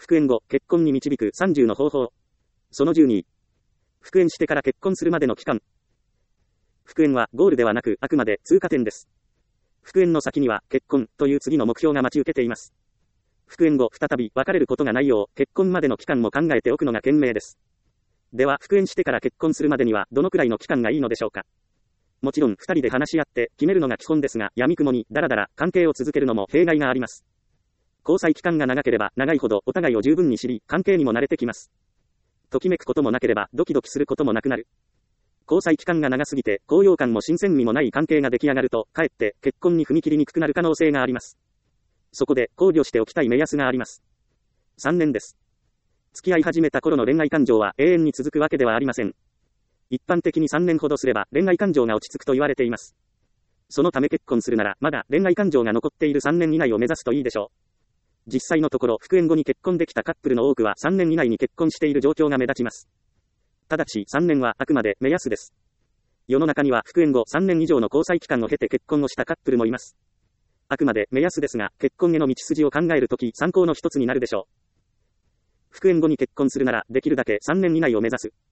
復縁後、結婚に導く30の方法。その12。復縁してから結婚するまでの期間。復縁はゴールではなく、あくまで通過点です。復縁の先には、結婚という次の目標が待ち受けています。復縁後、再び別れることがないよう、結婚までの期間も考えておくのが賢明です。では、復縁してから結婚するまでには、どのくらいの期間がいいのでしょうか。もちろん、二人で話し合って決めるのが基本ですが、闇雲に、だらだら、関係を続けるのも弊害があります。交際期間が長ければ、長いほど、お互いを十分に知り、関係にも慣れてきます。ときめくこともなければ、ドキドキすることもなくなる。交際期間が長すぎて、高揚感も新鮮味もない関係が出来上がると、かえって、結婚に踏み切りにくくなる可能性があります。そこで、考慮しておきたい目安があります。3年です。付き合い始めた頃の恋愛感情は永遠に続くわけではありません。一般的に3年ほどすれば恋愛感情が落ち着くと言われています。そのため結婚するならまだ恋愛感情が残っている3年以内を目指すといいでしょう。実際のところ復縁後に結婚できたカップルの多くは3年以内に結婚している状況が目立ちます。ただし3年はあくまで目安です。世の中には復縁後3年以上の交際期間を経て結婚をしたカップルもいます。あくまで目安ですが、結婚への道筋を考えるとき参考の一つになるでしょう。復縁後に結婚するならできるだけ3年以内を目指す。